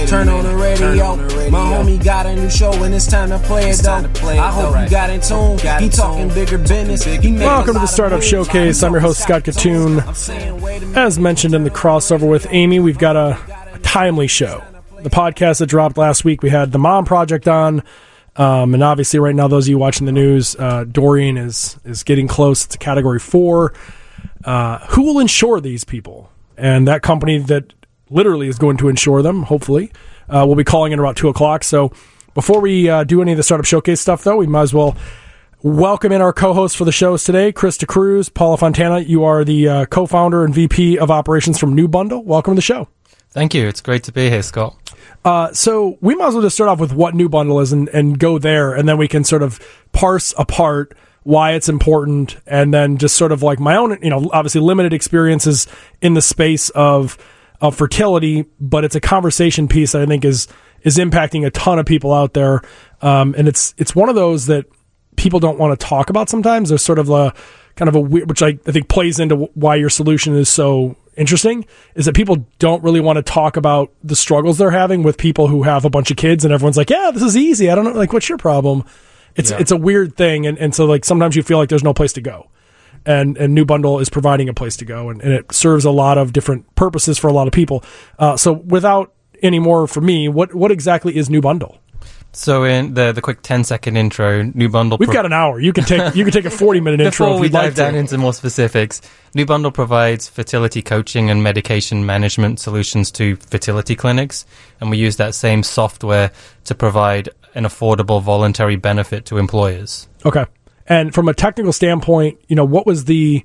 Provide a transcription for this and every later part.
Turn on the radio. My homie got a new show and it's time to play it though. I hope you got in tune. He talking bigger business. Welcome to the Startup Showcase. I'm your host, Scott Katoon. As mentioned in the crossover with Amy, we've got a timely show. The podcast that dropped last week, we had the Mom Project on. And obviously right now, those of you watching the news, Dorian is getting close to Category 4. Who will insure these people? And that company that literally is going to insure them, hopefully, we'll be calling in about 2 o'clock. So before we do any of the Startup Showcase stuff, though, we might as well welcome in our co-hosts for the shows today, Krista Cruz, Paula Fontana. You are the co-founder and VP of Operations from New Bundle. Welcome to the show. Thank you. It's great to be here, Scott. So we might as well just start off with what New Bundle is and go there, and then we can sort of parse apart why it's important, and then just sort of like my own, obviously limited experiences in the space of fertility, but it's a conversation piece that I think is impacting a ton of people out there. And it's one of those that people don't want to talk about sometimes. There's sort of a kind of a weird, which I think plays into why your solution is so interesting, is that people don't really want to talk about the struggles they're having with people who have a bunch of kids, and everyone's like, yeah, this is easy. I don't know, like, what's your problem? It's a weird thing. And so like sometimes you feel like there's no place to go. And New Bundle is providing a place to go, and it serves a lot of different purposes for a lot of people. So without any more for me, what exactly is New Bundle? So in the quick 10-second intro, New Bundle... We've got an hour. You can take a 40-minute intro Before if we you'd dive like down to. into more specifics, New Bundle provides fertility coaching and medication management solutions to fertility clinics, and we use that same software to provide an affordable voluntary benefit to employers. Okay. And from a technical standpoint, what was the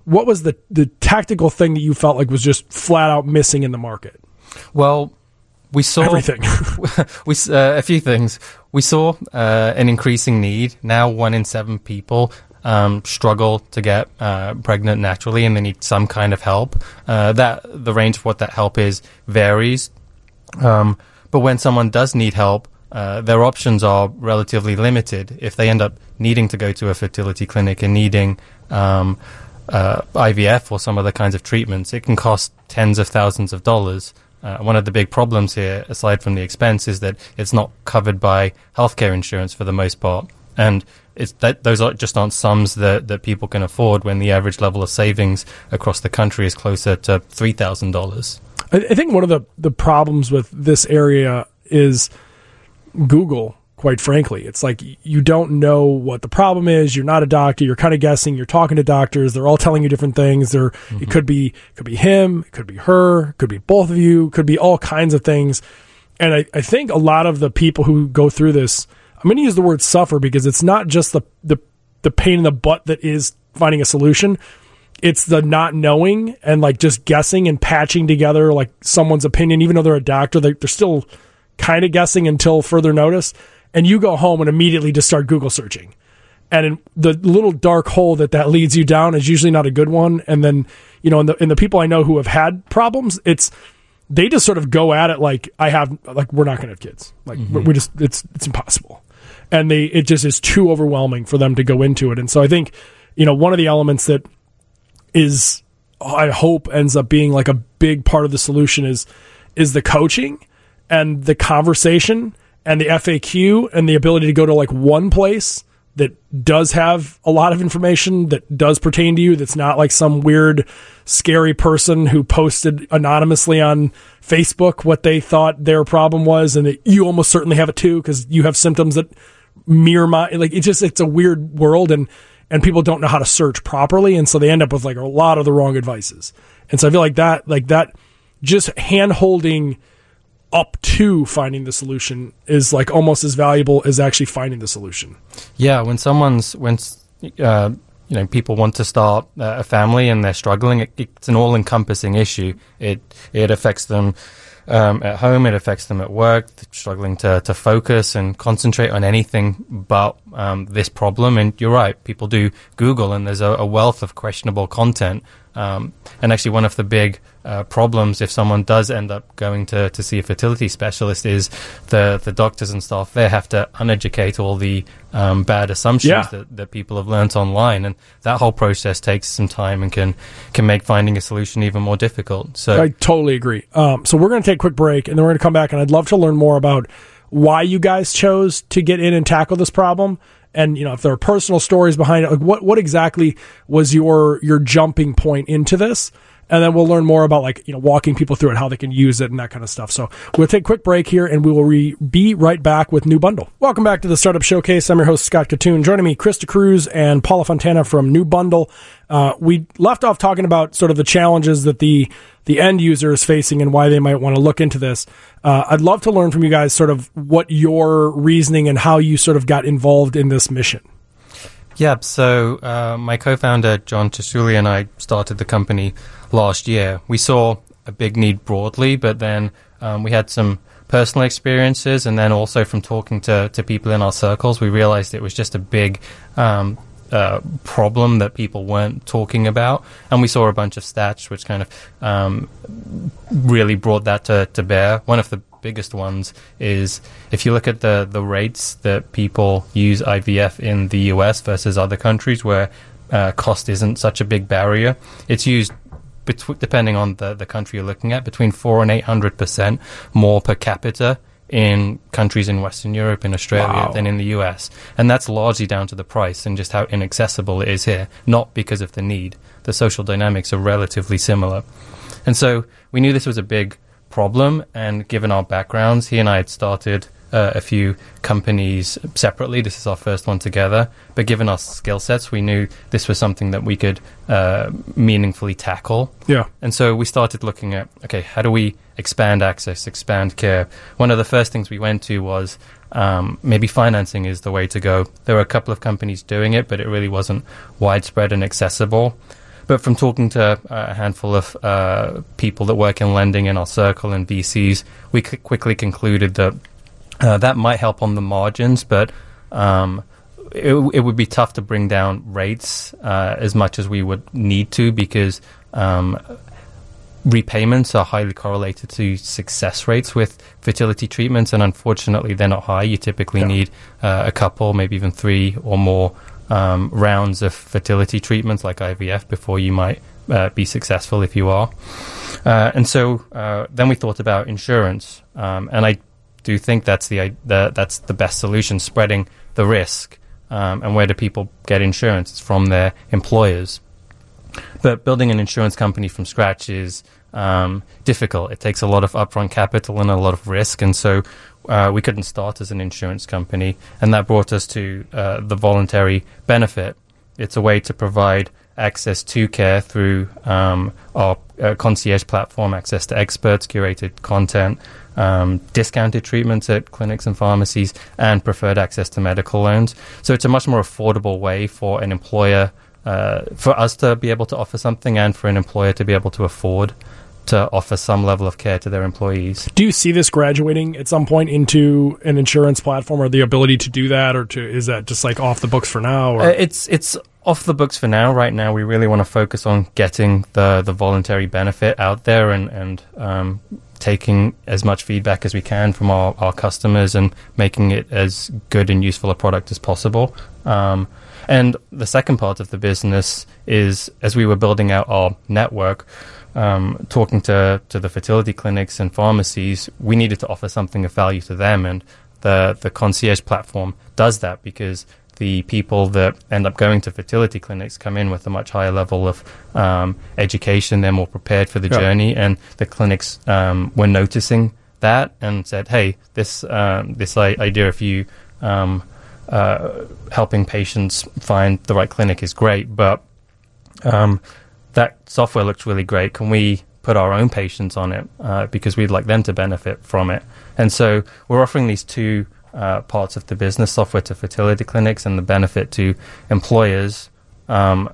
tactical thing that you felt like was just flat out missing in the market? Well, we saw everything. A few things. We saw an increasing need. Now 1 in 7 people struggle to get pregnant naturally, and they need some kind of help. The range of what that help is varies. But when someone does need help, their options are relatively limited. If they end up needing to go to a fertility clinic and needing IVF or some other kinds of treatments, it can cost tens of thousands of dollars. One of the big problems here, aside from the expense, is that it's not covered by healthcare insurance for the most part. And those just aren't sums that people can afford when the average level of savings across the country is closer to $3,000. I think one of the problems with this area is Google, quite frankly. It's like you don't know what the problem is. You're not a doctor. You're kind of guessing. You're talking to doctors. They're all telling you different things. It could be him. It could be her. It could be both of you. It could be all kinds of things. And I think a lot of the people who go through this, I'm going to use the word suffer, because it's not just the pain in the butt that is finding a solution. It's the not knowing and like just guessing and patching together like someone's opinion, even though they're a doctor, they're still kind of guessing until further notice. And you go home and immediately just start Google searching. And the little dark hole that leads you down is usually not a good one. And then, in the people I know who have had problems, they just sort of go at it like we're not going to have kids. Like we just, it's impossible. And it just is too overwhelming for them to go into it. And so I think, one of the elements that is, I hope ends up being like a big part of the solution is the coaching and the conversation and the FAQ and the ability to go to like one place that does have a lot of information that does pertain to you, that's not like some weird, scary person who posted anonymously on Facebook what they thought their problem was, and you almost certainly have it too because you have symptoms that mirror like it's a weird world, and people don't know how to search properly, and so they end up with like a lot of the wrong advices. And so I feel like that just hand holding up to finding the solution is like almost as valuable as actually finding the solution. Yeah, when people want to start a family and they're struggling, it's an all-encompassing issue. It affects them at home, it affects them at work, struggling to focus and concentrate on anything but this problem. And you're right, people do Google, and there's a wealth of questionable content. And actually, one of the big problems if someone does end up going to see a fertility specialist is the doctors and staff there have to uneducate all the bad assumptions that people have learnt online, and that whole process takes some time and can make finding a solution even more difficult. So I totally agree. So we're going to take a quick break, and then we're going to come back, and I'd love to learn more about why you guys chose to get in and tackle this problem. And, if there are personal stories behind it, like what exactly was your jumping point into this? And then we'll learn more about walking people through it, how they can use it and that kind of stuff. So we'll take a quick break here and we will be right back with New Bundle. Welcome back to the Startup Showcase. I'm your host, Scott Katoon. Joining me, Krista Cruz and Paula Fontana from New Bundle. We left off talking about sort of the challenges that the end user is facing and why they might want to look into this. I'd love to learn from you guys sort of what your reasoning and how you sort of got involved in this mission. Yeah, so my co-founder, John Chasuli, and I started the company last year. We saw a big need broadly, but then we had some personal experiences, and then also from talking to people in our circles, we realized it was just a big problem that people weren't talking about, and we saw a bunch of stats which kind of really brought that to bear. One of the biggest ones is if you look at the rates that people use IVF in the US versus other countries where cost isn't such a big barrier, it's used depending on the country you're looking at, between 400% and 800% more per capita in countries in Western Europe and Australia than in the US. And that's largely down to the price and just how inaccessible it is here, not because of the need. The social dynamics are relatively similar. And so we knew this was a big problem, and given our backgrounds, he and I had started a few companies separately. This is our first one together, but given our skill sets, we knew this was something that we could meaningfully tackle. Yeah. And so we started looking at, okay, how do we expand access, expand care? One of the first things we went to was maybe financing is the way to go. There were a couple of companies doing it, but it really wasn't widespread and accessible. But from talking to a handful of people that work in lending in our circle and VCs, we quickly concluded that that might help on the margins, but it would be tough to bring down rates as much as we would need to, because repayments are highly correlated to success rates with fertility treatments, and unfortunately they're not high. You typically need a couple, maybe even 3 or more rounds of fertility treatments like IVF before you might be successful if you are. And so then we thought about insurance, and I do think that's the best solution, spreading the risk. And where do people get insurance? It's from their employers. But building an insurance company from scratch is difficult. It takes a lot of upfront capital and a lot of risk, and so we couldn't start as an insurance company, and that brought us to the voluntary benefit. It's a way to provide access to care through our concierge platform, access to experts, curated content, discounted treatments at clinics and pharmacies, and preferred access to medical loans. So it's a much more affordable way for an employer, for us to be able to offer something, and for an employer to be able to afford to offer some level of care to their employees. Do you see this graduating at some point into an insurance platform, or the ability to do that, or is that just like off the books for now? Or? It's off the books for now. Right now, we really want to focus on getting the voluntary benefit out there and taking as much feedback as we can from our customers and making it as good and useful a product as possible. And the second part of the business is, as we were building out our network, talking to the fertility clinics and pharmacies, we needed to offer something of value to them, and the concierge platform does that, because the people that end up going to fertility clinics come in with a much higher level of education. They're more prepared for the journey, and the clinics were noticing that and said, hey, this idea of you helping patients find the right clinic is great, but that software looks really great. Can we put our own patients on it, because we'd like them to benefit from it? And so we're offering these two parts of the business, software to fertility clinics and the benefit to employers. And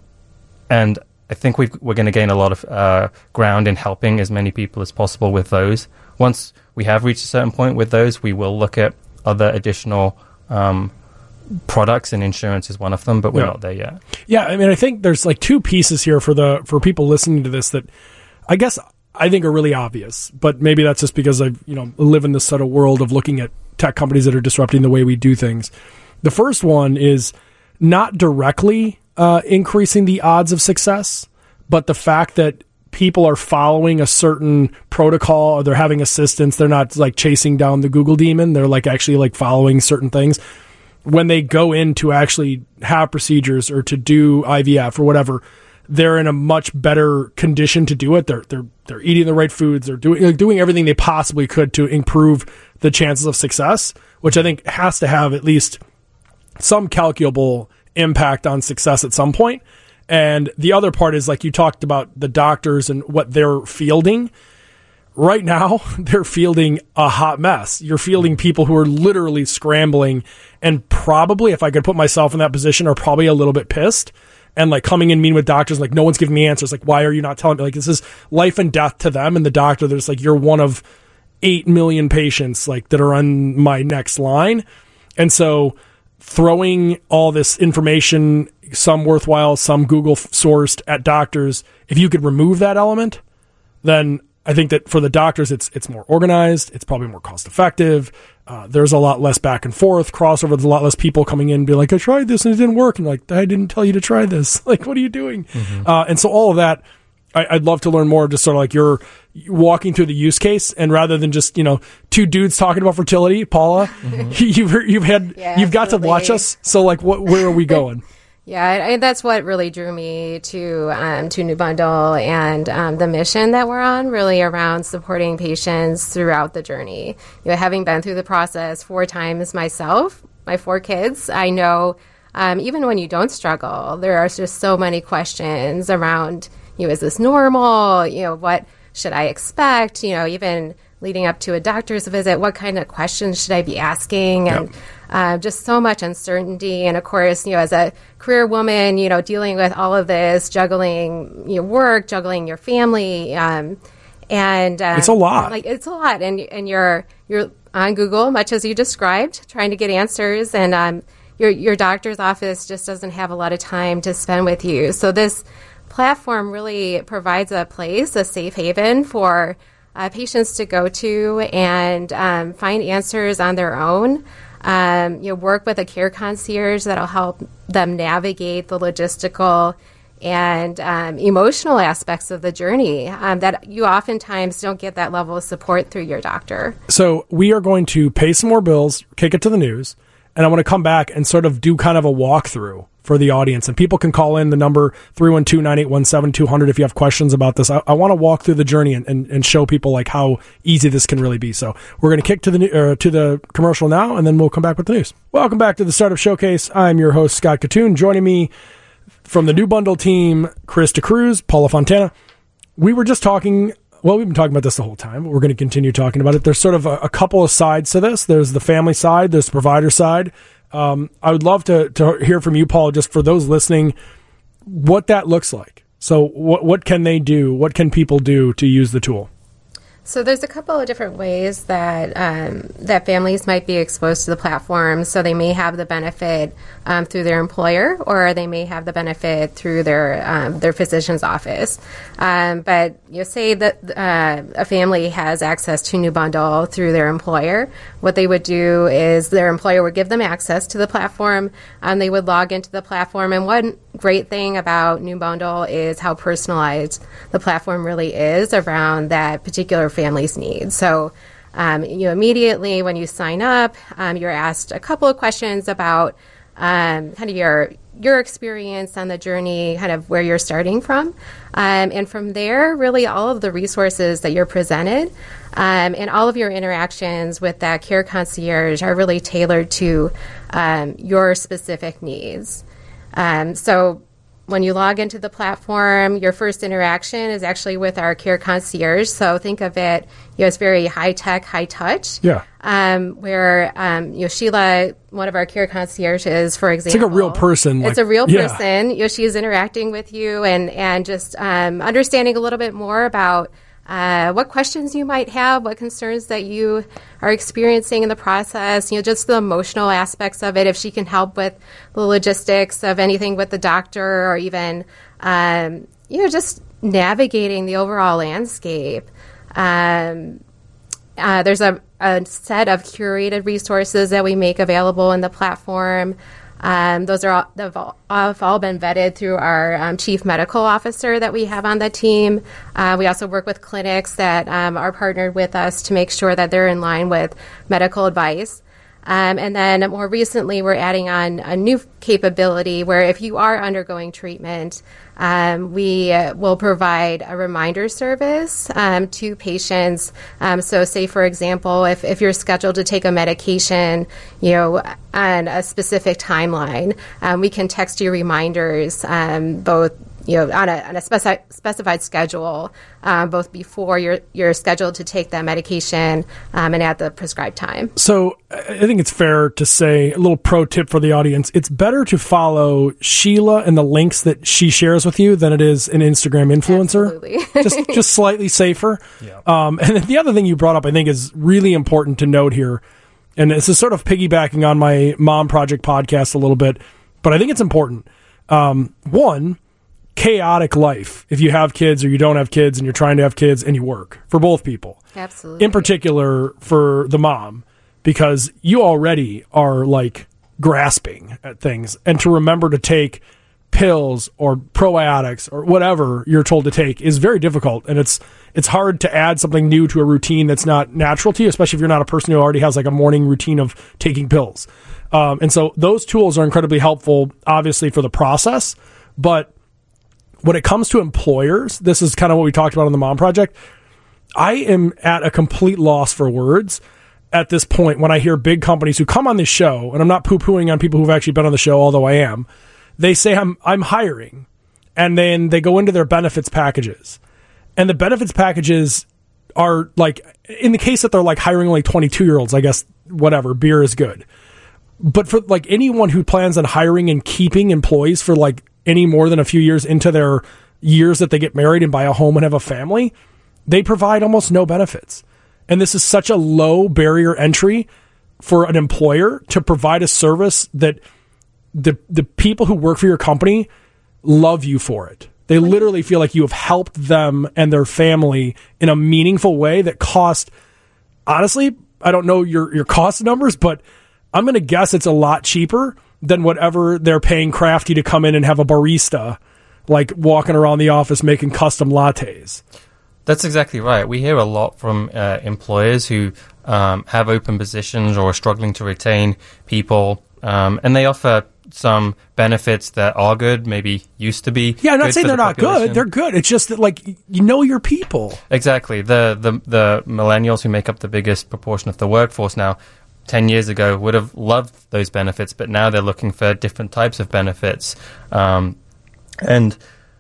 I think we're going to gain a lot of ground in helping as many people as possible with those. Once we have reached a certain point with those, we will look at other additional products, and insurance is one of them, but we're not there yet. Yeah, I mean, I think there's like two pieces here for people listening to this that I guess I think are really obvious, but maybe that's just because I live in this sort of world of looking at tech companies that are disrupting the way we do things. The first one is not directly increasing the odds of success, but the fact that people are following a certain protocol, or they're having assistance. They're not like chasing down the Google demon. They're like actually like following certain things. When they go in to actually have procedures or to do IVF or whatever, they're in a much better condition to do it. They're eating the right foods. They're doing everything they possibly could to improve the chances of success, which I think has to have at least some calculable impact on success at some point. And the other part is, like you talked about, the doctors and what they're fielding. Right now, they're fielding a hot mess. You're fielding people who are literally scrambling, and probably, if I could put myself in that position, are probably a little bit pissed and like coming in meeting with doctors, like, no one's giving me answers. Like, why are you not telling me? Like, this is life and death to them. And the doctor, they're just like, you're one of 8 million patients like that are on my next line. And so throwing all this information, some worthwhile, some Google sourced, at doctors, if you could remove that element, then I think that for the doctors, it's more organized. It's probably more cost effective. There's a lot less back and forth crossover. There's a lot less people coming in and be like, I tried this and it didn't work. And like, I didn't tell you to try this. Like, what are you doing? Mm-hmm. And so all of that, I'd love to learn more, just sort of like you're walking through the use case, and rather than just, two dudes talking about fertility, Paula, mm-hmm. you've got to watch us. So like, where are we going? Yeah, that's what really drew me to New Bundle and the mission that we're on, really around supporting patients throughout the journey. Having been through the process 4 times myself, my 4 kids, I know even when you don't struggle, there are just so many questions around, is this normal? What should I expect? Even leading up to a doctor's visit, what kind of questions should I be asking? Yep. And just so much uncertainty. And of course, as a career woman, dealing with all of this, juggling your work, juggling your family, and it's a lot. It's a lot. And you're on Google, much as you described, trying to get answers, and your doctor's office just doesn't have a lot of time to spend with you. So this platform really provides a place, a safe haven for patients to go to and find answers on their own. Work with a care concierge that'll help them navigate the logistical and emotional aspects of the journey that you oftentimes don't get that level of support through your doctor. So we are going to pay some more bills, kick it to the news, and I want to come back and sort of do kind of a walkthrough for the audience. And people can call in the number 312-981-7200 if you have questions about this. I want to walk through the journey and show people like how easy this can really be. So we're going to kick to the commercial now, and then we'll come back with the news. Welcome back to the Startup Showcase. I'm your host, Scott Katoon. Joining me from the New Bundle team, Chris DeCruz, Paula Fontana. We were just talking. Well, we've been talking about this the whole time, but we're going to continue talking about it. There's sort of a couple of sides to this. There's the family side. There's the provider side. I would love to hear from you, Paul, just for those listening, what that looks like. So what can they do? What can people do to use the tool? So there's a couple of different ways that that families might be exposed to the platform. So they may have the benefit through their employer, or they may have the benefit through their physician's office. But say that a family has access to New Bundle through their employer. What they would do is their employer would give them access to the platform. They would log into the platform. And one great thing about New Bundle is how personalized the platform really is around that particular family's needs. So immediately when you sign up, you're asked a couple of questions about kind of your experience on the journey, kind of where you're starting from. And from there, really all of the resources that you're presented and all of your interactions with that care concierge are really tailored to your specific needs. So when you log into the platform, your first interaction is actually with our care concierge. So think of it, as very high tech, high touch. Yeah. Where Sheila, one of our care concierges, for example, it's like a real person. It's a real person. She is interacting with you and just understanding a little bit more about what questions you might have, what concerns that you are experiencing in the process, just the emotional aspects of it, if she can help with the logistics of anything with the doctor, or even, just navigating the overall landscape. There's a set of curated resources that we make available in the platform. Those have all been vetted through our chief medical officer that we have on the team. We also work with clinics that are partnered with us to make sure that they're in line with medical advice. And then more recently, we're adding on a new capability where if you are undergoing treatment, we will provide a reminder service to patients. So say, for example, if you're scheduled to take a medication, on a specific timeline, we can text you reminders, both on a specified schedule, both before you're scheduled to take that medication and at the prescribed time. So I think it's fair to say, a little pro tip for the audience, it's better to follow Sheila and the links that she shares with you than it is an Instagram influencer. Absolutely. just slightly safer. Yeah. And then the other thing you brought up, I think, is really important to note here, and this is sort of piggybacking on my Mom Project podcast a little bit, but I think it's important. One, chaotic life if you have kids or you don't have kids and you're trying to have kids and you work, for both people. Absolutely. In particular for the mom, because you already are like grasping at things, and to remember to take pills or probiotics or whatever you're told to take is very difficult, and it's hard to add something new to a routine that's not natural to you, especially if you're not a person who already has like a morning routine of taking pills. And so those tools are incredibly helpful, obviously, for the process, but when it comes to employers, this is kind of what we talked about on the Mom Project. I am at a complete loss for words at this point when I hear big companies who come on this show, and I'm not poo-pooing on people who've actually been on the show, although I am. They say I'm hiring, and then they go into their benefits packages. And the benefits packages are like, in the case that they're like hiring like 22-year-olds, I guess, whatever, beer is good. But for like anyone who plans on hiring and keeping employees for like any more than a few years into their years that they get married and buy a home and have a family, they provide almost no benefits. And this is such a low barrier entry for an employer to provide a service that the people who work for your company love you for it. They literally feel like you have helped them and their family in a meaningful way that cost, honestly, I don't know your cost numbers, but I'm going to guess it's a lot cheaper than whatever they're paying Crafty to come in and have a barista, like walking around the office making custom lattes. That's exactly right. We hear a lot from employers who have open positions or are struggling to retain people, and they offer some benefits that are good, maybe used to be. Yeah, I'm not saying they're not good. They're good. It's just that, like, your people. Exactly. The millennials who make up the biggest proportion of the workforce now, 10 years ago would have loved those benefits, but now they're looking for different types of benefits. And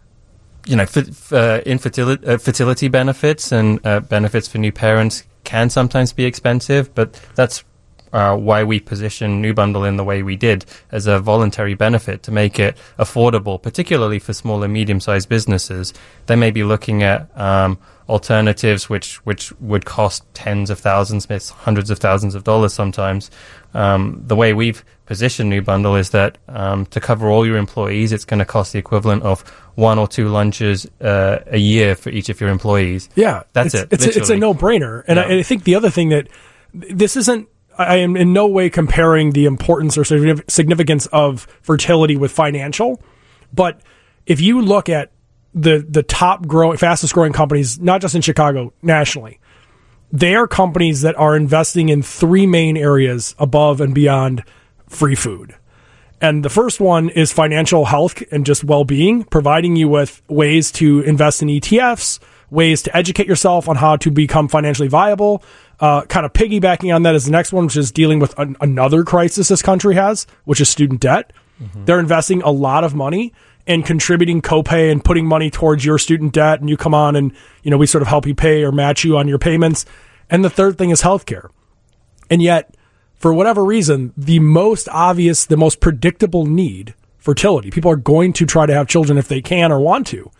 fertility benefits and benefits for new parents can sometimes be expensive, but that's why we position New Bundle in the way we did, as a voluntary benefit to make it affordable, particularly for small and medium-sized businesses. They may be looking at alternatives which would cost tens of thousands, hundreds of thousands of dollars sometimes. The way we've positioned New Bundle is that to cover all your employees, it's going to cost the equivalent of 1 or 2 lunches a year for each of your employees. Yeah, that's it's a no-brainer. And yeah. I think the other thing that this isn't, I am in no way comparing the importance or significance of fertility with financial, but if you look at the fastest growing companies, not just in Chicago, nationally, they are companies that are investing in 3 main areas above and beyond free food. And the first one is financial health and just well-being, providing you with ways to invest in ETFs, ways to educate yourself on how to become financially viable. Kind of piggybacking on that is the next one, which is dealing with another crisis this country has, which is student debt. Mm-hmm. They're investing a lot of money and contributing copay and putting money towards your student debt. And you come on and, we sort of help you pay or match you on your payments. And the third thing is healthcare. And yet, for whatever reason, the most obvious, the most predictable need, fertility. People are going to try to have children if they can or want to.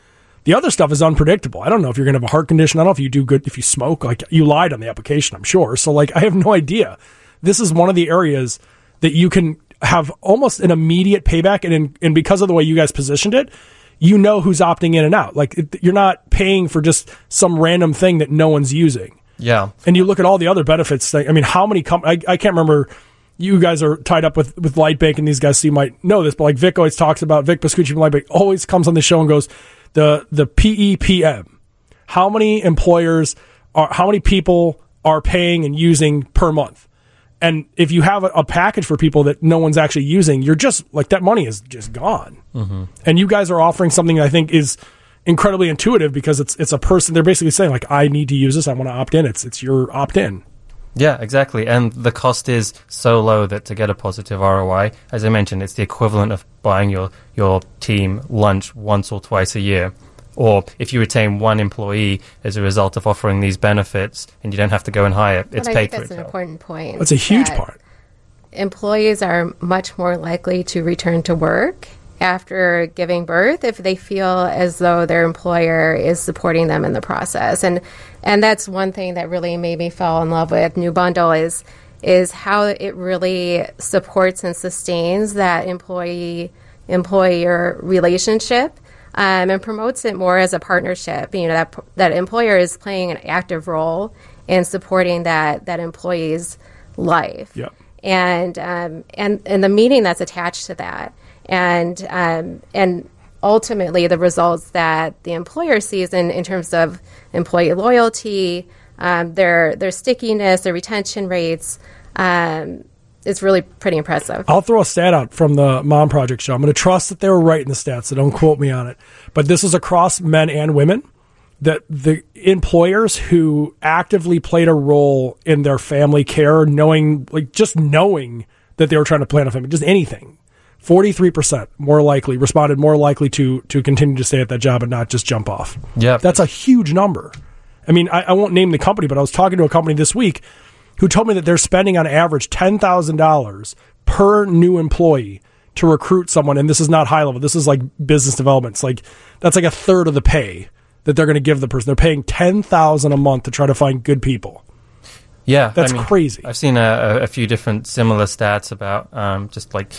The other stuff is unpredictable. I don't know if you're going to have a heart condition. I don't know if you do good, if you smoke. Like, you lied on the application, I'm sure. So, like, I have no idea. This is one of the areas that you can have almost an immediate payback. And because of the way you guys positioned it, you know who's opting in and out. Like, you're not paying for just some random thing that no one's using. Yeah. And you look at all the other benefits. I mean, how many I can't remember. You guys are tied up with Lightbank, and these guys, so you might know this, but like Vic always talks about, Vic Pascucci from Lightbank always comes on the show and goes, the PEPM. How many people are paying and using per month? And if you have a package for people that no one's actually using, you're just like, that money is just gone. Mm-hmm. And you guys are offering something that I think is incredibly intuitive, because it's a person, they're basically saying, like, I need to use this, I want to opt in. It's your opt in. Yeah, exactly. And the cost is so low that to get a positive ROI, as I mentioned, it's the equivalent of buying your team lunch once or twice a year. Or if you retain one employee as a result of offering these benefits and you don't have to go and hire, it's paid for. That's an important point. That's a huge part. Employees are much more likely to return to work after giving birth if they feel as though their employer is supporting them in the process. And that's one thing that really made me fall in love with New Bundle is how it really supports and sustains that employee-employer relationship, and promotes it more as a partnership. You know, that employer is playing an active role in supporting that employee's life. Yep. And the meaning that's attached to that. And ultimately the results that the employer sees in terms of employee loyalty, their stickiness, their retention rates, is really pretty impressive. I'll throw a stat out from the Mom Project show. I'm going to trust that they were right in the stats, so don't quote me on it. But this is across men and women, that the employers who actively played a role in their family care, knowing that they were trying to plan a family, just anything, 43% responded more likely to continue to stay at that job and not just jump off. Yeah. That's a huge number. I mean, I won't name the company, but I was talking to a company this week who told me that they're spending on average $10,000 per new employee to recruit someone. And this is not high level. This is like business development. It's like, that's like a third of the pay that they're going to give the person. They're paying $10,000 a month to try to find good people. Yeah, that's crazy. I've seen a few different similar stats about just like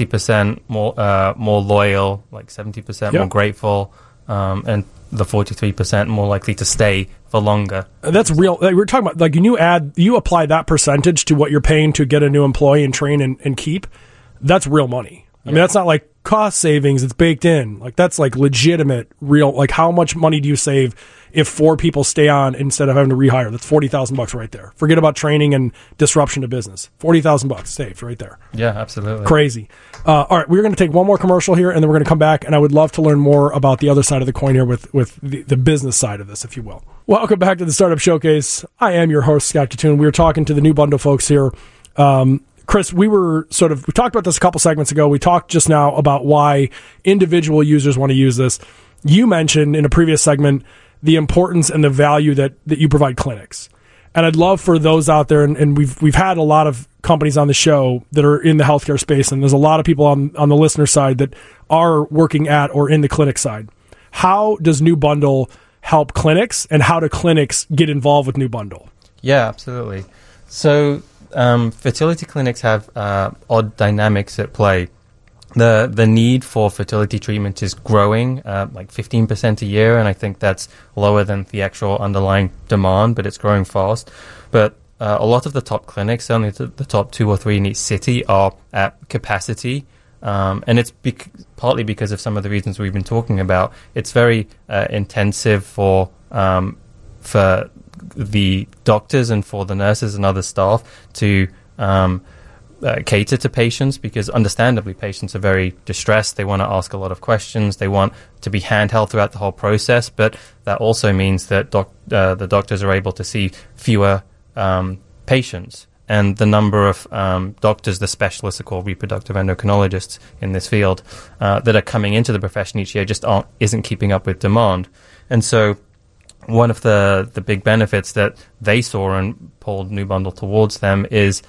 60% more loyal, like 70% more grateful, and the 43% more likely to stay for longer. That's real. Like, we're talking about, like, you apply that percentage to what you're paying to get a new employee and train and keep. That's real money. I mean, that's not like cost savings. It's baked in. Like, that's like legitimate, real. Like, how much money do you save if 4 people stay on instead of having to rehire? That's $40,000 right there. Forget about training and disruption to business. $40,000 saved right there. Yeah, absolutely. Crazy. All right, we're going to take one more commercial here, and then we're going to come back, and I would love to learn more about the other side of the coin here with the business side of this, if you will. Welcome back to the Startup Showcase. I am your host, Scott Catoon. We were talking to the New Bundle folks here. Chris, we talked about this a couple segments ago. We talked just now about why individual users want to use this. You mentioned in a previous segment the importance and the value that you provide clinics. And I'd love for those out there, and we've had a lot of companies on the show that are in the healthcare space, and there's a lot of people on the listener side that are working at or in the clinic side. How does New Bundle help clinics, and how do clinics get involved with New Bundle? Yeah, absolutely. So fertility clinics have odd dynamics at play. The need for fertility treatment is growing, like 15% a year, and I think that's lower than the actual underlying demand, but it's growing fast. But a lot of the top clinics, only the top 2 or 3 in each city, are at capacity, and it's partly because of some of the reasons we've been talking about. It's very intensive for the doctors and for the nurses and other staff to cater to patients, because understandably patients are very distressed. They want to ask a lot of questions. They want to be handheld throughout the whole process, but that also means that the doctors are able to see fewer patients. And the number of doctors, the specialists are called reproductive endocrinologists in this field, that are coming into the profession each year just isn't keeping up with demand. And so one of the big benefits that they saw and pulled New Bundle towards them is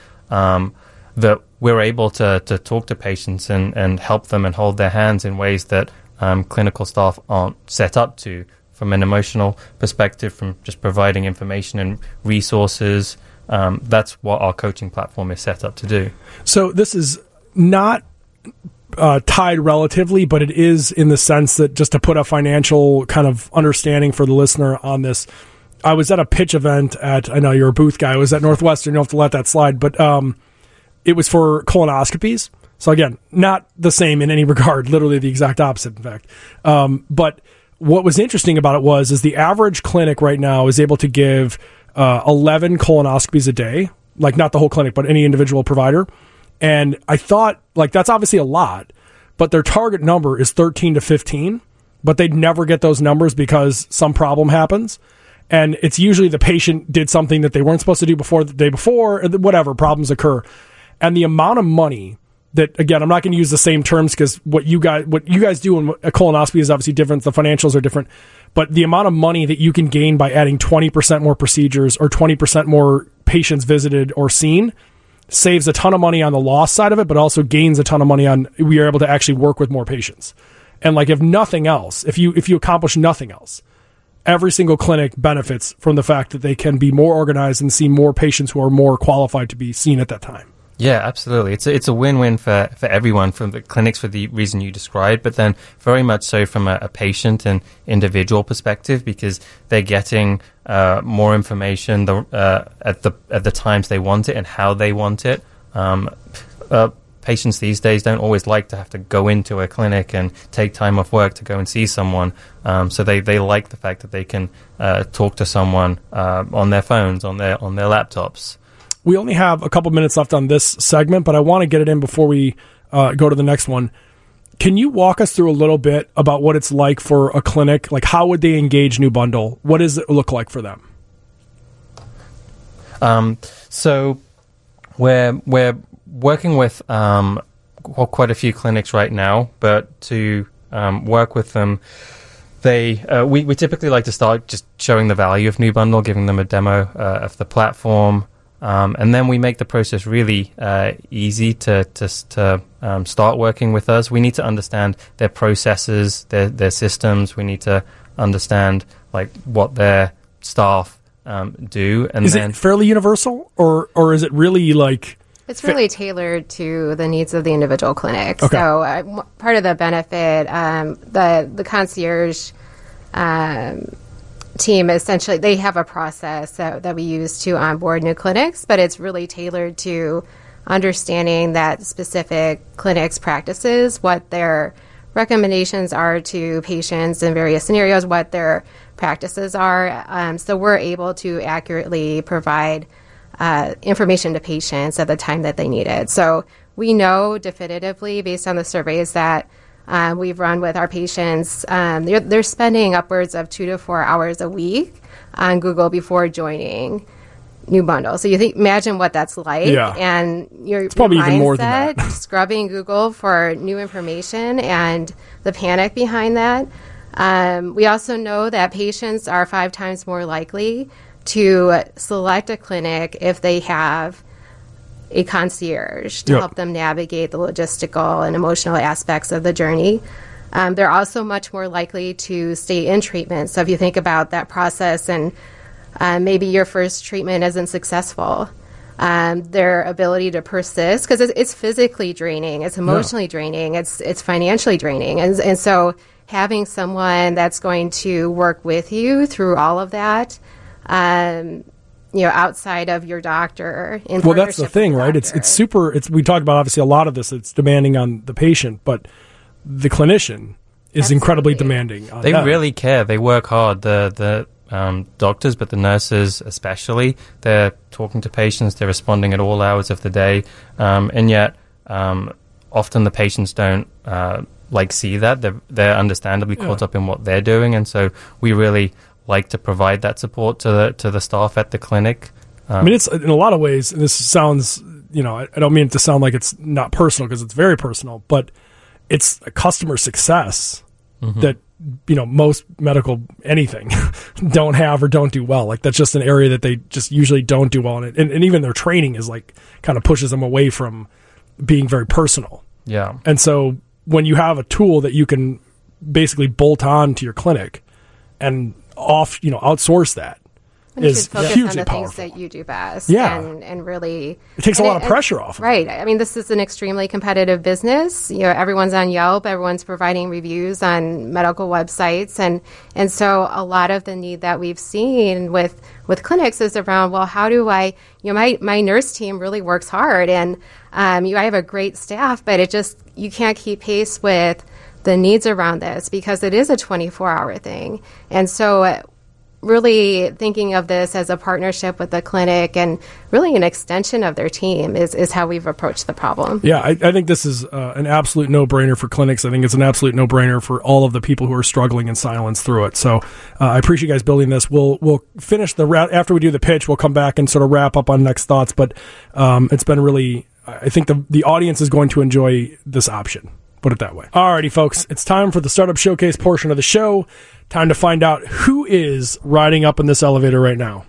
that we're able to talk to patients and help them and hold their hands in ways that clinical staff aren't set up to, from an emotional perspective, from just providing information and resources. That's what our coaching platform is set up to do. So this is not tied relatively, but it is in the sense that, just to put a financial kind of understanding for the listener on this, I was at a pitch event I know you're a booth guy, I was at Northwestern, you don't have to let that slide, but it was for colonoscopies. So again, not the same in any regard, literally the exact opposite, in fact. But what was interesting about it is the average clinic right now is able to give 11 colonoscopies a day, like not the whole clinic, but any individual provider. And I thought, like, that's obviously a lot, but their target number is 13 to 15, but they'd never get those numbers because some problem happens. And it's usually the patient did something that they weren't supposed to do before the day before, or whatever, problems occur. And the amount of money that, again, I'm not going to use the same terms because what you guys do in a colonoscopy is obviously different. The financials are different, but the amount of money that you can gain by adding 20% more procedures or 20% more patients visited or seen saves a ton of money on the loss side of it, but also gains a ton of money on, we are able to actually work with more patients. And like, if nothing else, if you accomplish nothing else, every single clinic benefits from the fact that they can be more organized and see more patients who are more qualified to be seen at that time. Yeah, absolutely. It's a win-win for everyone, from the clinics for the reason you described, but then very much so from a patient and individual perspective, because they're getting more information at the times they want it and how they want it. Patients these days don't always like to have to go into a clinic and take time off work to go and see someone. So they like the fact that they can talk to someone on their phones, on their laptops. We only have a couple minutes left on this segment, but I want to get it in before we go to the next one. Can you walk us through a little bit about what it's like for a clinic? Like, how would they engage New Bundle? What does it look like for them? So we're working with quite a few clinics right now, but to work with them, we typically like to start just showing the value of New Bundle, giving them a demo of the platform, and then we make the process really easy to start working with us. We need to understand their processes, their systems. We need to understand like what their staff do. And is it fairly universal, or is it really like? It's really tailored to the needs of the individual clinic. Okay. So part of the benefit, the concierge team, essentially, they have a process that we use to onboard new clinics, but it's really tailored to understanding that specific clinic's practices, what their recommendations are to patients in various scenarios, what their practices are. So we're able to accurately provide information to patients at the time that they need it. So we know definitively, based on the surveys that we've run with our patients, they're spending upwards of 2 to 4 hours a week on Google before joining New Bundle. So you imagine what that's like, and it's probably even more than that. Scrubbing Google for new information and the panic behind that. We also know that patients are 5 times more likely to select a clinic if they have a concierge to help them navigate the logistical and emotional aspects of the journey. They're also much more likely to stay in treatment. So if you think about that process and maybe your first treatment isn't successful, their ability to persist, because it's physically draining, it's emotionally draining, it's financially draining. And so having someone that's going to work with you through all of that, outside of your doctor. Well, that's the thing, right? It's super. We talked about obviously a lot of this. It's demanding on the patient, but the clinician is incredibly demanding. They really care. They work hard. The doctors, but the nurses especially, they're talking to patients. They're responding at all hours of the day, and yet often the patients don't see that. They're understandably caught up in what they're doing, and so we really like to provide that support to the staff at the clinic. I mean, it's in a lot of ways, and this sounds, I don't mean it to sound like it's not personal, because it's very personal, but it's a customer success that, most medical anything don't have or don't do well. Like, that's just an area that they just usually don't do well in it. And even their training is like kind of pushes them away from being very personal. Yeah. And so when you have a tool that you can basically bolt on to your clinic and outsource that. Is hugely on the powerful. Things that you do best. Yeah. And really... It takes a lot of pressure off. Right. I mean, this is an extremely competitive business. Everyone's on Yelp. Everyone's providing reviews on medical websites. And so a lot of the need that we've seen with clinics is around, well, how do I... my nurse team really works hard. And I have a great staff, but you can't keep pace with the needs around this because it is a 24-hour thing. And so... really thinking of this as a partnership with the clinic and really an extension of their team is how we've approached the problem. Yeah, I think this is an absolute no-brainer for clinics. I think it's an absolute no-brainer for all of the people who are struggling in silence through it. So I appreciate you guys building this. We'll finish after we do the pitch, we'll come back and sort of wrap up on next thoughts. But it's been really, I think the audience is going to enjoy this option. Put it that way. Alrighty, folks, it's time for the Startup Showcase portion of the show. Time to find out who is riding up in this elevator right now.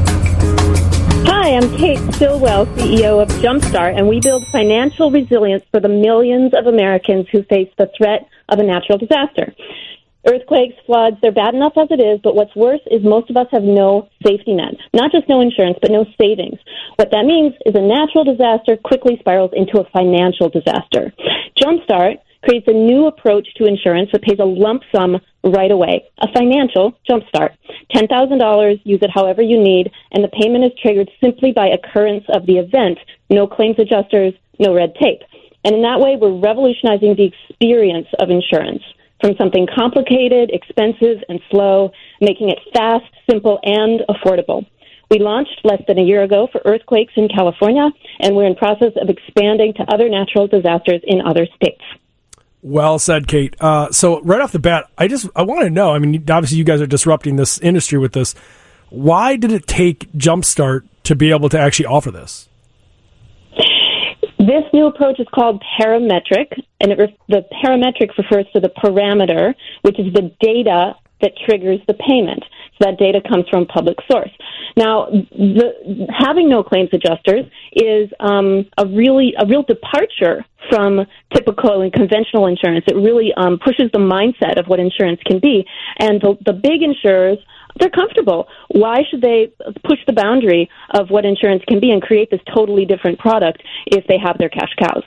Hi, I'm Kate Stillwell, CEO of Jumpstart, and we build financial resilience for the millions of Americans who face the threat of a natural disaster. Earthquakes, floods, they're bad enough as it is, but what's worse is most of us have no safety net. Not just no insurance, but no savings. What that means is a natural disaster quickly spirals into a financial disaster. Jumpstart creates a new approach to insurance that pays a lump sum right away, a financial jumpstart. $10,000, use it however you need, and the payment is triggered simply by occurrence of the event. No claims adjusters, no red tape. And in that way, we're revolutionizing the experience of insurance from something complicated, expensive, and slow, making it fast, simple, and affordable. We launched less than a year ago for earthquakes in California, and we're in process of expanding to other natural disasters in other states. Well said, Kate. So right off the bat, I want to know, I mean, obviously you guys are disrupting this industry with this. Why did it take Jumpstart to be able to actually offer this? This new approach is called parametric, and the parametric refers to the parameter, which is the data that triggers the payment. So that data comes from public source. Now, having no claims adjusters is a real departure from typical and conventional insurance. It really pushes the mindset of what insurance can be. And the big insurers, they're comfortable. Why should they push the boundary of what insurance can be and create this totally different product if they have their cash cows?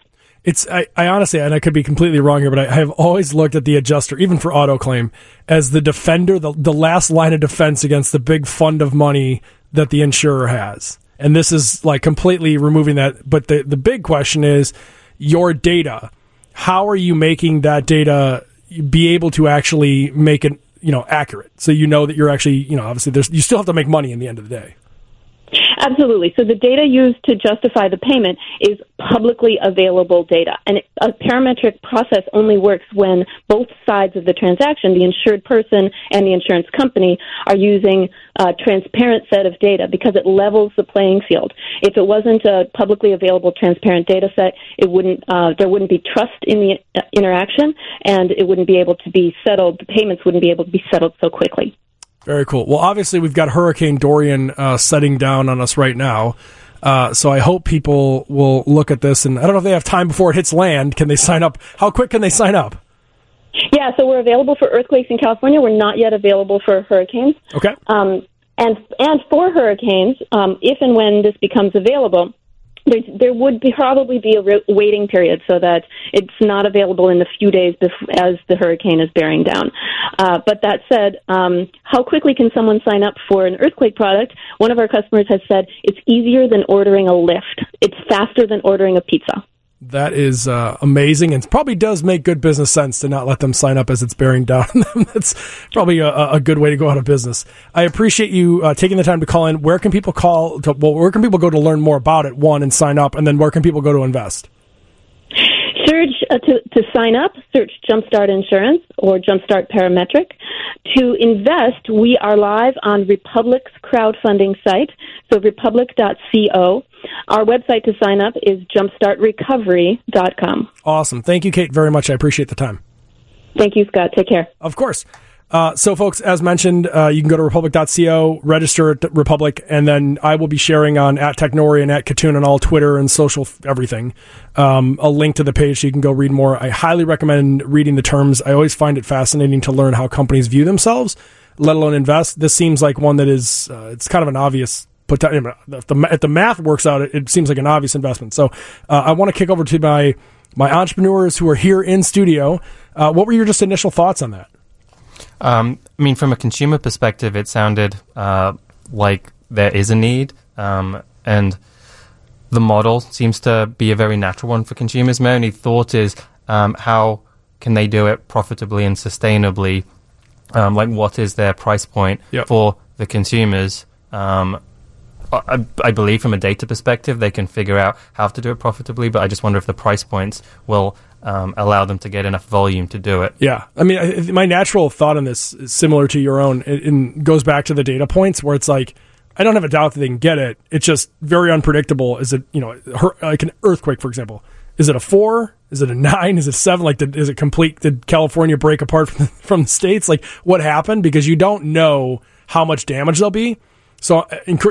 I honestly, and I could be completely wrong here, but I have always looked at the adjuster, even for auto claim, as the defender, the last line of defense against the big fund of money that the insurer has. And this is like completely removing that. But the big question is your data. How are you making that data be able to actually make it, accurate? So that you're actually, obviously you still have to make money in the end of the day. Absolutely. So the data used to justify the payment is publicly available data. And a parametric process only works when both sides of the transaction, the insured person and the insurance company, are using a transparent set of data because it levels the playing field. If it wasn't a publicly available transparent data set, there wouldn't be trust in the interaction, and it wouldn't be able to be settled. The payments wouldn't be able to be settled so quickly. Very cool. Well, obviously, we've got Hurricane Dorian setting down on us right now. So I hope people will look at this. And I don't know if they have time before it hits land. Can they sign up? How quick can they sign up? Yeah, so we're available for earthquakes in California. We're not yet available for hurricanes. Okay. And for hurricanes, if and when this becomes available, there would probably be a waiting period so that it's not available in the few days as the hurricane is bearing down. But that said, how quickly can someone sign up for an earthquake product? One of our customers has said it's easier than ordering a lift. It's faster than ordering a pizza. That is amazing, and probably does make good business sense to not let them sign up as it's bearing down on them. That's probably a good way to go out of business. I appreciate you taking the time to call in. Where can people where can people go to learn more about it, one, and sign up, and then where can people go to invest? To sign up, search Jumpstart Insurance or Jumpstart Parametric. To invest, we are live on Republic's crowdfunding site, so republic.co. Our website to sign up is jumpstartrecovery.com. Awesome. Thank you, Kate, very much. I appreciate the time. Thank you, Scott. Take care. Of course. So, folks, as mentioned, you can go to republic.co, register at Republic, and then I will be sharing on @Technori and @Katoon on all Twitter and social everything, a link to the page so you can go read more. I highly recommend reading the terms. I always find it fascinating to learn how companies view themselves, let alone invest. This seems like one that is, it's kind of an obvious, if the math works out, it seems like an obvious investment. So I want to kick over to my entrepreneurs who are here in studio. What were your just initial thoughts on that? I mean, from a consumer perspective, it sounded like there is a need, and the model seems to be a very natural one for consumers. My only thought is how can they do it profitably and sustainably? Like, what is their price point for the consumers? I believe from a data perspective, they can figure out how to do it profitably, but I just wonder if the price points will allow them to get enough volume to do it. Yeah. I mean, my natural thought on this is similar to your own. It goes back to the data points where it's like, I don't have a doubt that they can get it. It's just very unpredictable. Is it, like an earthquake, for example? Is it a 4? Is it a 9? Is it 7? Like, is it complete? Did California break apart from the states? Like, what happened? Because you don't know how much damage there'll be. So,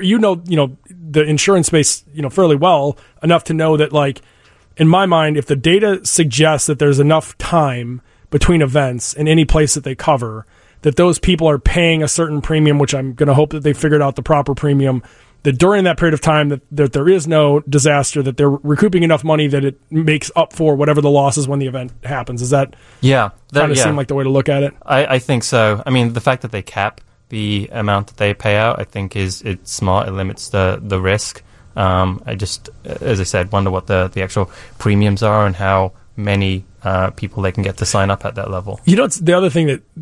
the insurance space, fairly well enough to know that, like, in my mind, if the data suggests that there's enough time between events in any place that they cover, that those people are paying a certain premium, which I'm going to hope that they figured out the proper premium, that during that period of time that there is no disaster, that they're recouping enough money that it makes up for whatever the losses when the event happens. Is that kind of seem like the way to look at it? I think so. I mean, the fact that they cap the amount that they pay out, I think it's smart. It limits the risk. I just, as I said, wonder what the actual premiums are and how many people they can get to sign up at that level. It's the other thing that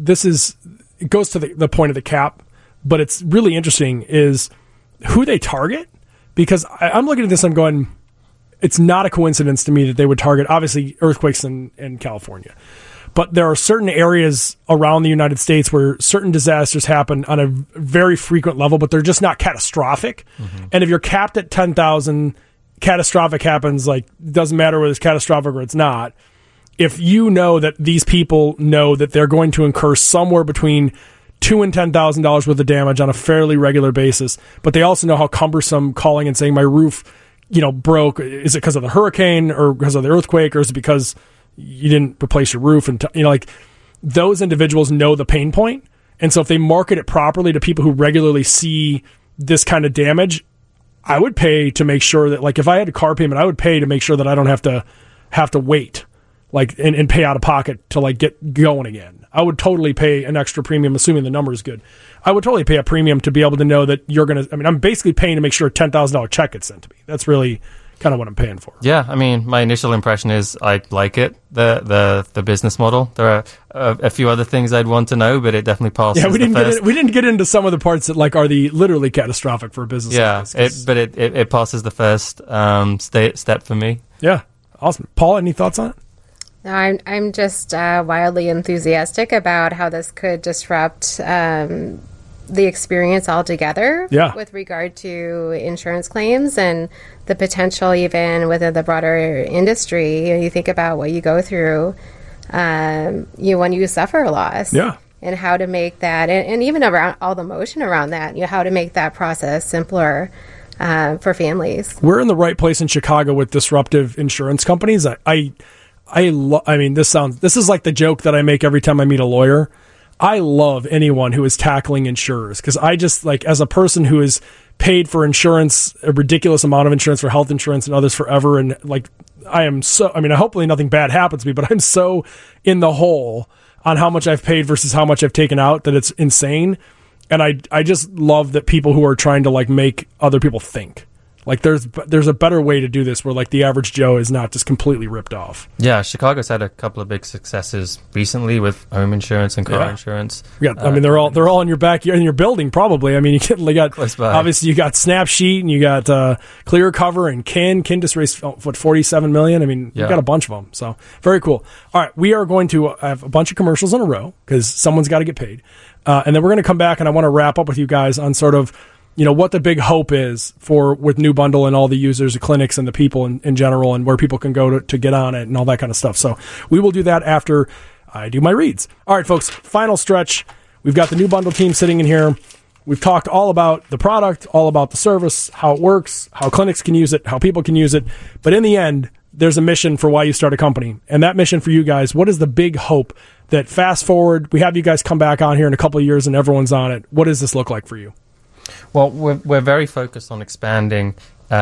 it goes to the point of the cap, but it's really interesting is who they target, because I'm looking at this, I'm going, it's not a coincidence to me that they would target, obviously, earthquakes in California. But there are certain areas around the United States where certain disasters happen on a very frequent level, but they're just not catastrophic. Mm-hmm. And if you're capped at 10,000, catastrophic happens, like, it doesn't matter whether it's catastrophic or it's not. If you know that these people know that they're going to incur somewhere between $2,000 and $10,000 worth of damage on a fairly regular basis, but they also know how cumbersome calling and saying my roof, broke. Is it because of the hurricane or because of the earthquake, or is it because you didn't replace your roof? And like, those individuals know the pain point. And so if they market it properly to people who regularly see this kind of damage, I would pay to make sure that, like, if I had a car payment, I would pay to make sure that I don't have to wait, like, and pay out of pocket to, like, get going again. I would totally pay an extra premium, assuming the number is good. I would totally pay a premium to be able to know that you're going to, I'm basically paying to make sure a $10,000 check gets sent to me. That's really kind of what I'm paying for. Yeah, I mean, my initial impression is I like it, the business model. There are a few other things I'd want to know, but it definitely passes. Yeah, we didn't get into some of the parts that, like, are the literally catastrophic for a business. Yeah, it passes the first step for me. Yeah, awesome. Paul, any thoughts on it? No, I'm just wildly enthusiastic about how this could disrupt the experience altogether with regard to insurance claims and the potential even within the broader industry. You think about what you go through when you suffer a loss. Yeah. And how to make that, and even around all the motion around that, how to make that process simpler for families. We're in the right place in Chicago with disruptive insurance companies. I mean, this is like the joke that I make every time I meet a lawyer. I love anyone who is tackling insurers, because I just, like, as a person who has paid for insurance, a ridiculous amount of insurance for health insurance and others forever, and, like, hopefully nothing bad happens to me, but I'm so in the hole on how much I've paid versus how much I've taken out that it's insane. And I just love that people who are trying to, like, make other people think. Like, there's a better way to do this where, like, the average Joe is not just completely ripped off. Yeah, Chicago's had a couple of big successes recently with home insurance and car insurance. Yeah, I mean, they're all in your backyard, in your building, probably. I mean, you got obviously you got Snapsheet and you got Clear Cover and Kin just raised $47 million. I mean, you got a bunch of them. So very cool. All right, we are going to have a bunch of commercials in a row because someone's got to get paid, and then we're going to come back and I want to wrap up with you guys on sort of, what the big hope is with New Bundle and all the users, the clinics, and the people in general, and where people can go to get on it and all that kind of stuff. So we will do that after I do my reads. All right, folks, final stretch. We've got the New Bundle team sitting in here. We've talked all about the product, all about the service, how it works, how clinics can use it, how people can use it. But in the end, there's a mission for why you start a company. And that mission for you guys, what is the big hope that fast forward, we have you guys come back on here in a couple of years and everyone's on it? What does this look like for you? Well, we're very focused on expanding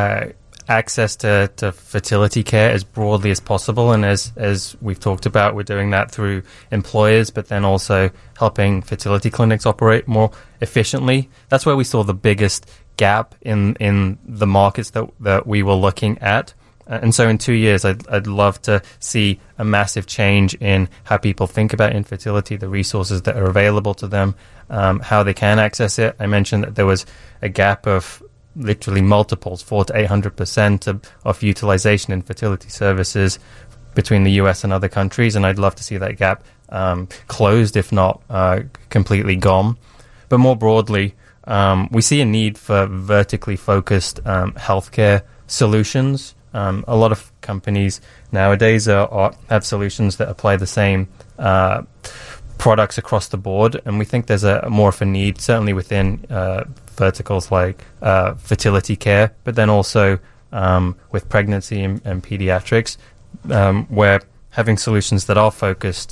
access to fertility care as broadly as possible. And as we've talked about, we're doing that through employers, but then also helping fertility clinics operate more efficiently. That's where we saw the biggest gap in the markets that we were looking at. And so in 2 years, I'd love to see a massive change in how people think about infertility, the resources that are available to them, how they can access it. I mentioned that there was a gap of literally multiples, 400 to 800% of utilization in fertility services between the US and other countries, and I'd love to see that gap closed, if not completely gone. But more broadly, we see a need for vertically focused healthcare solutions. A lot of companies nowadays have solutions that apply the same products across the board, and we think there's more of a need, certainly within verticals like fertility care, but then also with pregnancy and pediatrics, where having solutions that are focused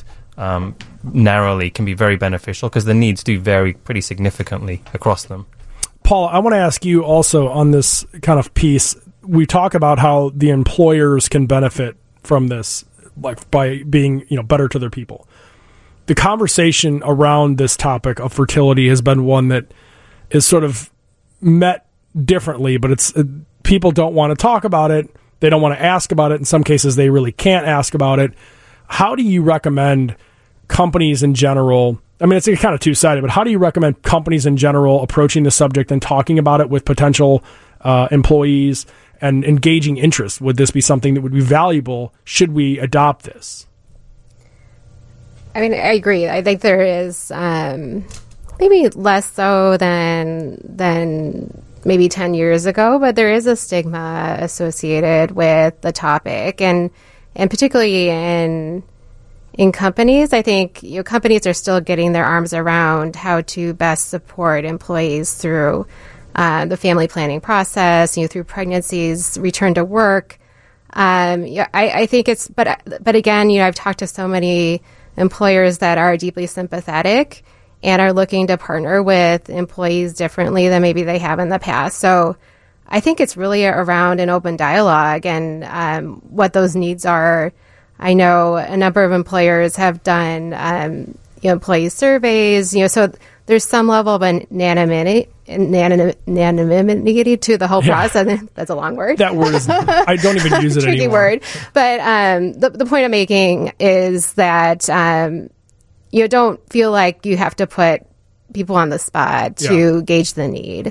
narrowly can be very beneficial because the needs do vary pretty significantly across them. Paul, I want to ask you also on this kind of piece. We talk about how the employers can benefit from this, like by being, better to their people. The conversation around this topic of fertility has been one that is sort of met differently, but people don't want to talk about it. They don't want to ask about it. In some cases, they really can't ask about it. How do you recommend companies in general? I mean, it's kind of two-sided, but how do you recommend companies in general approaching the subject and talking about it with potential employees and engaging interest? Would this be something that would be valuable? Should we adopt this? I mean, I agree. I think there is maybe less so than maybe 10 years ago, but there is a stigma associated with the topic, and particularly in companies. I think companies are still getting their arms around how to best support employees through the family planning process, through pregnancies, return to work. I think it's, but again, I've talked to so many employers that are deeply sympathetic and are looking to partner with employees differently than maybe they have in the past. So I think it's really around an open dialogue and what those needs are. I know a number of employers have done employee surveys, so there's some level of anonymity to the whole process. That's a long word. That word is, I don't even use it tricky anymore. Word. But the point I'm making is that you don't feel like you have to put people on the spot to gauge the need.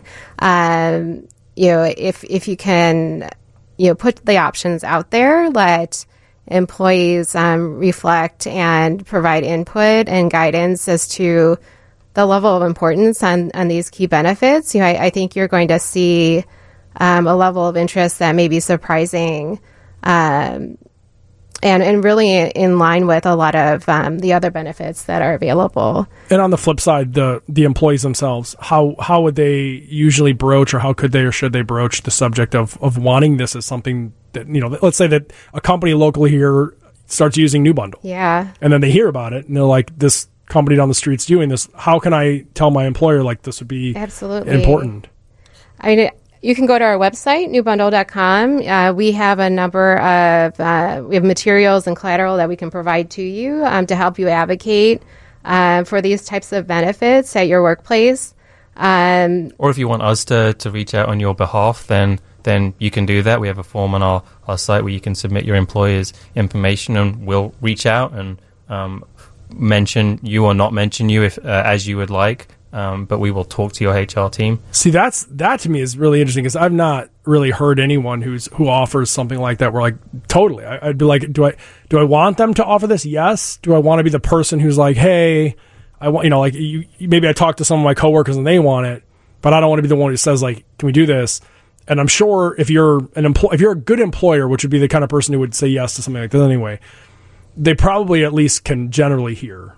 If you can, put the options out there, let employees reflect and provide input and guidance as to the level of importance on these key benefits. I think you're going to see a level of interest that may be surprising and really in line with a lot of the other benefits that are available. And on the flip side, the employees themselves, how would they usually broach, or how could they or should they broach the subject of wanting this as something that, let's say that a company locally here starts using New Bundle. Yeah. And then they hear about it and they're like, this company down the street's doing this. How can I tell my employer this would be important? I mean, you can go to our website, newbundle.com. We have a number of we have materials and collateral that we can provide to you to help you advocate for these types of benefits at your workplace. Or if you want us to reach out on your behalf, then you can do that. We have a form on our site where you can submit your employer's information, and we'll reach out and mention you or not mention you if as you would like. But we will talk to your HR team. See, that to me is really interesting, because I've not really heard anyone who offers something like that. We're like, totally. I'd be like, do I want them to offer this? Yes. Do I want to be the person who's like, hey, I want, maybe I talk to some of my coworkers and they want it, but I don't want to be the one who says like, can we do this? And I'm sure if you're if you're a good employer, which would be the kind of person who would say yes to something like this anyway, they probably at least can generally hear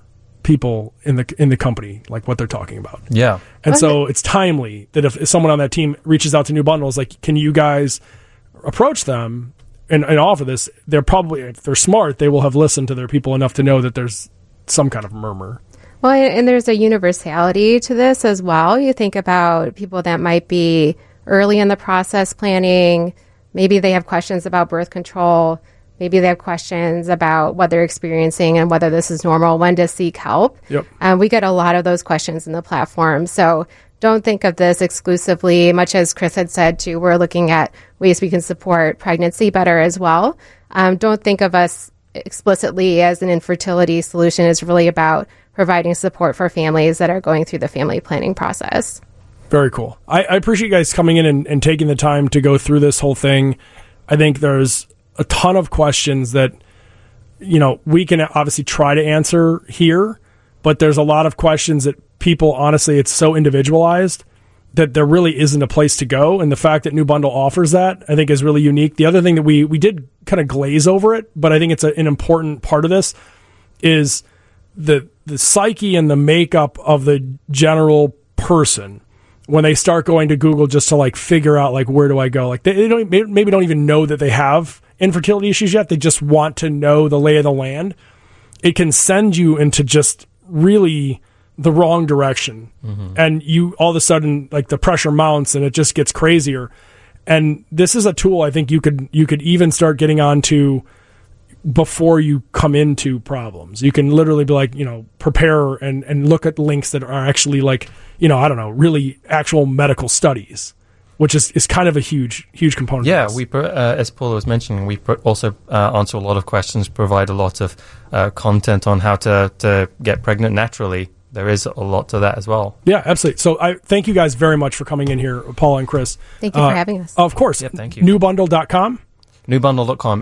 people in the company, like what they're talking about. Yeah. And so it's timely that if someone on that team reaches out to New Bundle, is like, can you guys approach them and offer this? They're probably, if they're smart, they will have listened to their people enough to know that there's some kind of murmur. Well, and there's a universality to this as well. You think about people that might be early in the process planning. Maybe they have questions about birth control. Maybe they have questions about what they're experiencing and whether this is normal, when to seek help. Yep. We get a lot of those questions in the platform. So don't think of this exclusively, much as Chris had said too, we're looking at ways we can support pregnancy better as well. Don't think of us explicitly as an infertility solution. It's really about providing support for families that are going through the family planning process. Very cool. I appreciate you guys coming in and taking the time to go through this whole thing. I think there's a ton of questions that, we can obviously try to answer here, but there's a lot of questions that people, honestly, it's so individualized that there really isn't a place to go. And the fact that New Bundle offers that, I think, is really unique. The other thing that we did kind of glaze over it, but I think it's an important part of this, is the psyche and the makeup of the general person when they start going to Google just to like figure out like, where do I go? Like they maybe don't even know that they have infertility issues yet. They just want to know the lay of the land. It can send you into just really the wrong direction. Mm-hmm. And you all of a sudden, like, the pressure mounts and it just gets crazier. And this is a tool I think you could even start getting onto before you come into problems. You can literally be like, prepare and look at links that are actually like, really actual medical studies, which is kind of a huge component. Yeah, we as Paula was mentioning, we also answer a lot of questions, provide a lot of content on how to get pregnant naturally. There is a lot to that as well. Yeah, absolutely. So I thank you guys very much for coming in here, Paula and Chris. Thank you for having us. Of course. Yeah, thank you. Newbundle.com. Newbundle.com,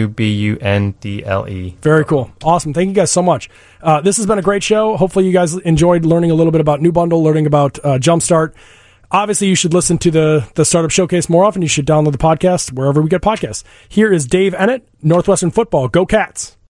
NUBUNDLE. Very cool. Awesome. Thank you guys so much. This has been a great show. Hopefully you guys enjoyed learning a little bit about New Bundle, learning about Jumpstart. Obviously, you should listen to the Startup Showcase more often. You should download the podcast wherever we get podcasts. Here is Dave Ennett, Northwestern Football. Go Cats.